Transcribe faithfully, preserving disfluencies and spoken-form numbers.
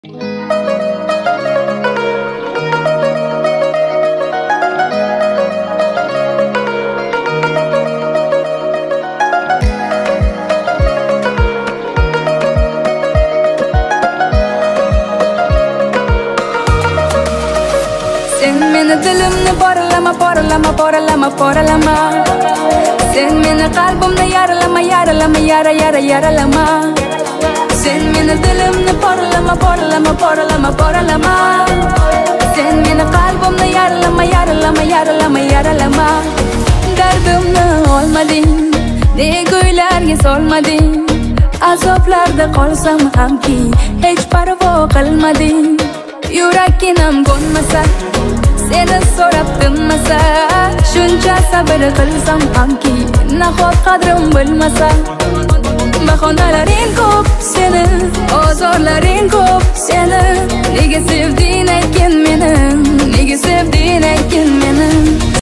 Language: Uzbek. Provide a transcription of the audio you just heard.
Sen meni dilimni poralama, poralama, poralama, poralama. Sen meni qalbimni yaralama, yaralama, yara, yara, yaralama. Sen meni dilimni poralama, poralama, poralama, poralama. Sen meni qalbimni yaralama, yaralama, yaralama, yaralama. Dardimni olmading, nego'ylarga solmading. Azoblarda qolsam hamki hech parvo qilmading. Yurakkinam ko'nmasa, seni so'rab tinmasa, shuncha sabr qilsam hamki nahot qadrim bilmasa. Bahonalaring ko'p seni, ozorlaring ko'p seni, nega sevding aytgin